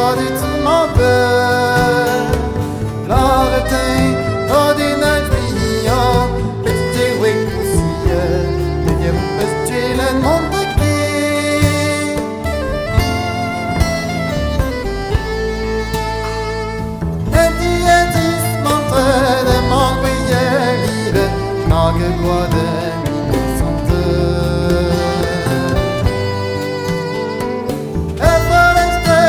ditt mabbe Larten och dina fria Bitte wink och sia Men jag hoppas till en måndag Nagelquaden